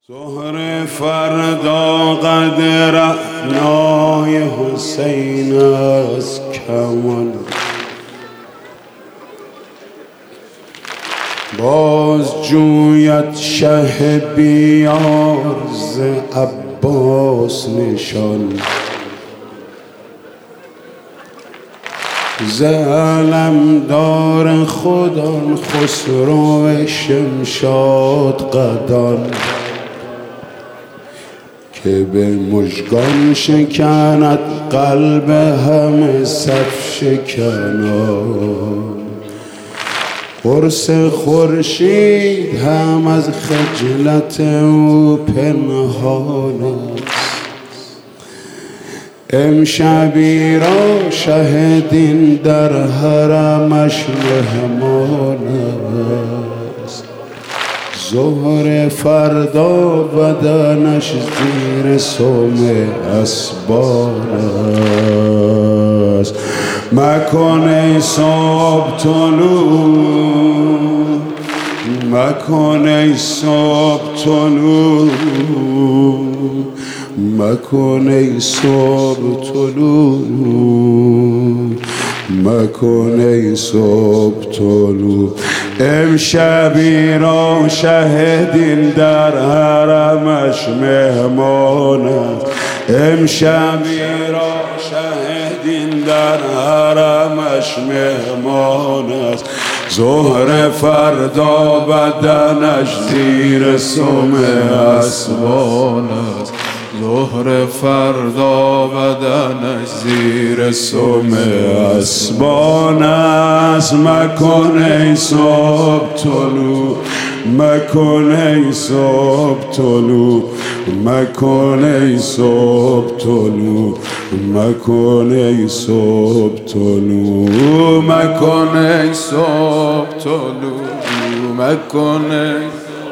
ظهر فردا قد رعنای حسین از کمان باز جوید شه بیار ز عباس نشان ز علمدار خودان خسرو شمشاد قدان که به مژگان شکند قلب همه صف شکنان قرص خورشید هم از خجلت او پنهان است امشبی را شه دین در حرمش مهمان است ظهر فردا بدنش زیر سم اسبان است مکن ای صبح طلوع مکن ای صبح طلوع مکن ای صبح طلوع مکن ای صبح طلوع امشبی را شه دین در حرمش مهمان است امشبی را شه دین در حرمش مهمان است ظهر فردا بدنش زیر سم اسبان است ظهر فردا بدنش زیر سم اسبان است مکن ای صبح طلوع مکن ای صبح طلوع مکن ای صبح طلوع مکن ای صبح طلوع مکن ای صبح طلوع مکن ای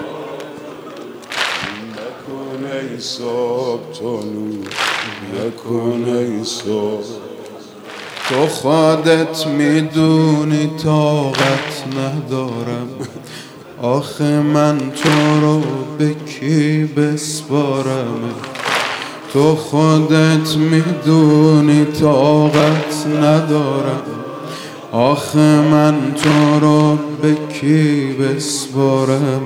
صبح طلوع مکن ای صبح تو خودت میدونی طاقت ندارم آخه من تو رو به کی بسپارم تو خودت میدونی طاقت ندارم آخه من تو رو به کی بسپارم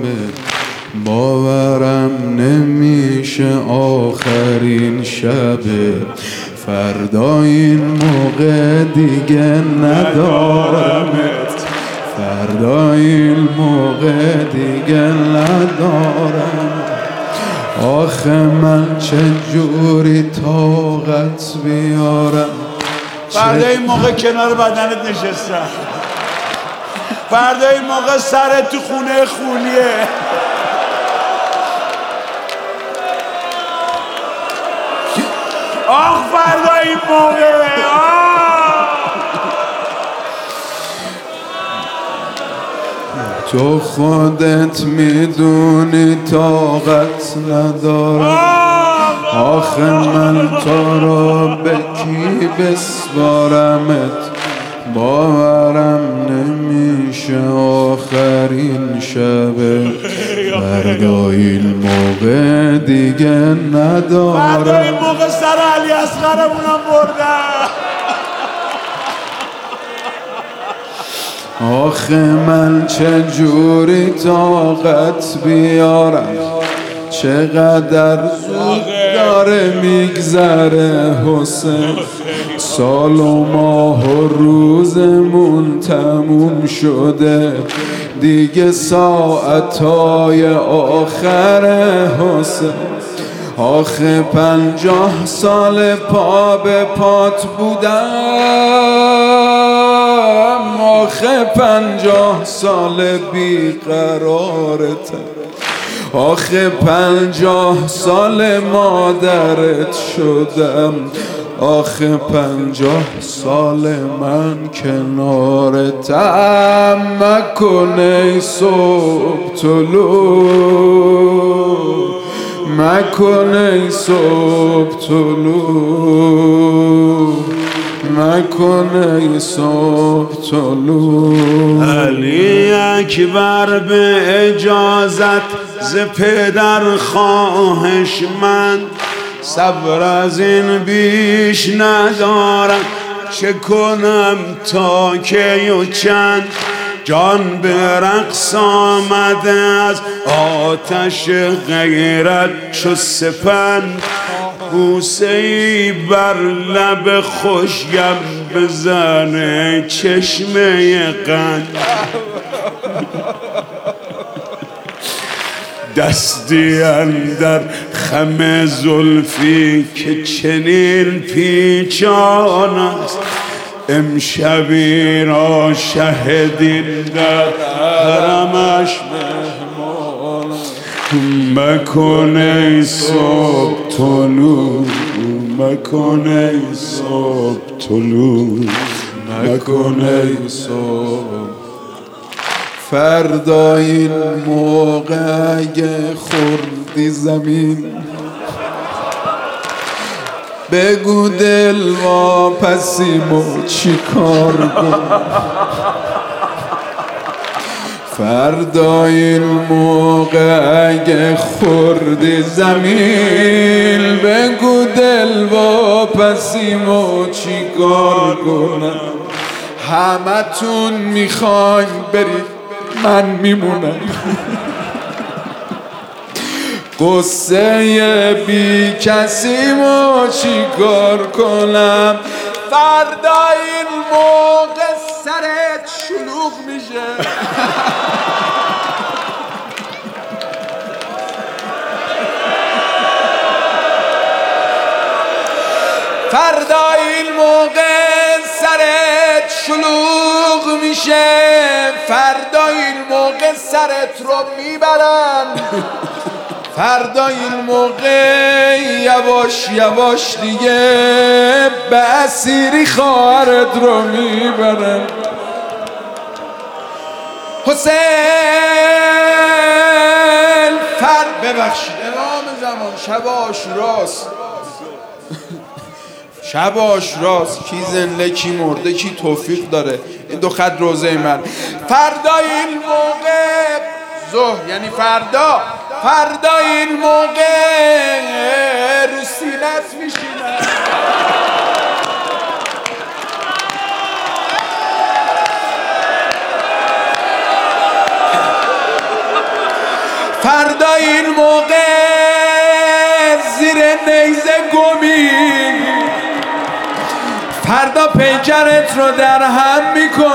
باورم نمیشه آخرین شب فردا این موقع دیگه ندارمت فردا این موقع دیگه ندارم آخه من چجوری طاقت بیارم فردا این موقع کنار بدنت نشستم فردا این موقع سرت تو خونه خونیه آخ فردا این موقع تو خودت میدونی طاقت ندارم آخه من تو رو به کی بسپارمت باورم نمیشه آخرین شب فردا این موقع دیگه ندارم فردا این موقع سر علی اصغرمونم بردم آخه من چجوری طاقت بیارم چقدر زود داره میگذره حسین سال و ماه و روزمون تموم شده دیگه ساعتهای آخر حسین آخه 50 سال پا به پات بودم آخه 50 سال بیقرارتم آخه 50 سال مادرت شدم آخه 50 سال من کنارتم مکن ای صبح طلوع مکن ای صبح طلوع مکن ای صبح طلوع علی اکبر به اجازت ز پدر خواهش من صبر از این بیش ندارم. چه کنم تا کی و چند جان به رقص آمده از آتش غیرت چو سپند. بوسه‌ای بر لب خشکم بزنه چشمه قند. دستی اندر خم زلفی که چنین پیچان است. امشبی را شهدین در حرمش مهمان. مکن ای صبح طلوع، مکن ای صبح طلوع، مکن ای صبح. فردا این موقع اگه خوردی زمین بگو دل واپسیمو چی کار کن. فردا این موقع اگه خوردی زمین بگو دل واپسیمو چی کار کنم. همه تون میخواین برید من میمونم. قصه بی کسیمو چی کار کنم. فردا این موقع سرت شلوغ میشه. فردا این موقع سرت شلوغ میشه. فردا این موقع سرت رو میبرن. فردا این موقع یواش یواش دیگه به اسیری خواهرت رو میبرن. حسین ببخشید امام زمان شب عاشوراست. شب عاشوراست. کی زنده کی مرده کی توفیق داره. این دو خط روزه من. فردا این موقع ظهر یعنی فردا این موقع رو سینت میشینه. فردا این موقع زیر نیزه گمی. فردا پیکرت رو در هم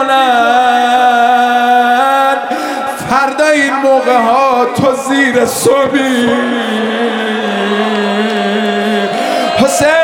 میکنن. فردا این موقع ها تو زیر صبی. حسین